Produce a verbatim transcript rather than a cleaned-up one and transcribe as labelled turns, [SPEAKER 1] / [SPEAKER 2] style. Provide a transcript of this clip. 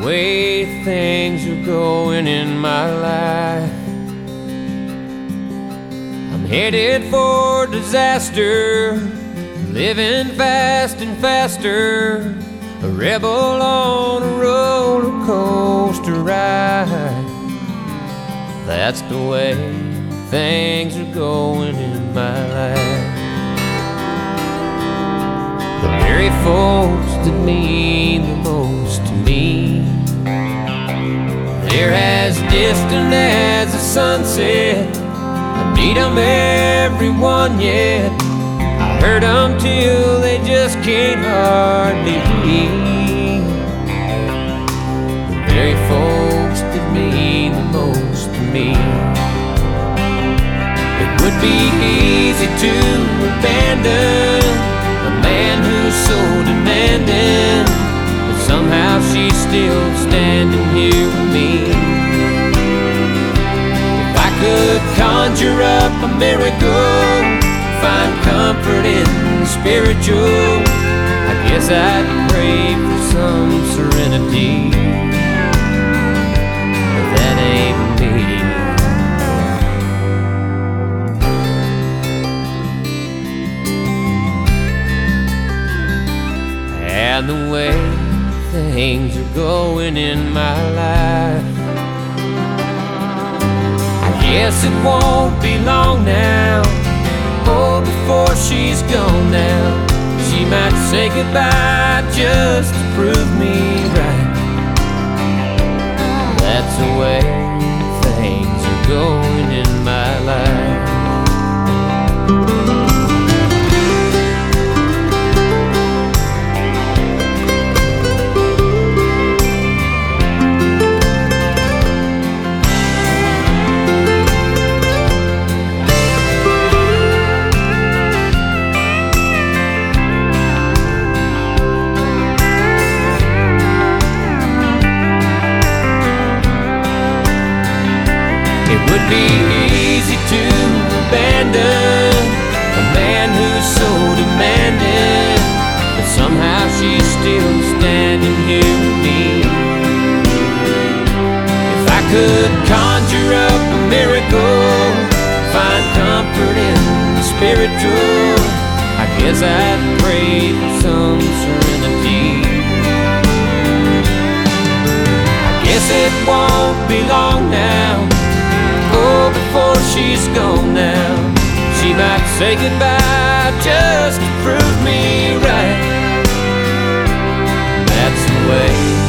[SPEAKER 1] way things are going in my life, I'm headed for disaster, living fast and faster, a rebel on a roller coaster ride. That's the way things are going in my life. The very folks that mean the most to me, they're as distant as the sunset. I need them everyone yet. I heard them till they just can't hardly breathe. The very folks that mean the most to me. It would be easy to abandon a man who's so demanding, but somehow she's still standing here with me. If I could conjure up a miracle, find comfort in the spiritual, I guess I'd pray for some serenity, but that ain't me. And the way things are going in my life, I guess it won't be long now. Oh, before she's gone now, she might say goodbye just to prove me right. That's the way things are going in my life. It would be easy to abandon a man who's so demanding, but somehow she's still standing here with me. If I could conjure up a miracle, find comfort in the spiritual, I guess I'd pray for some serenity. I guess it won't be long now. Oh, before she's gone now, she might say goodbye just to prove me right. That's the way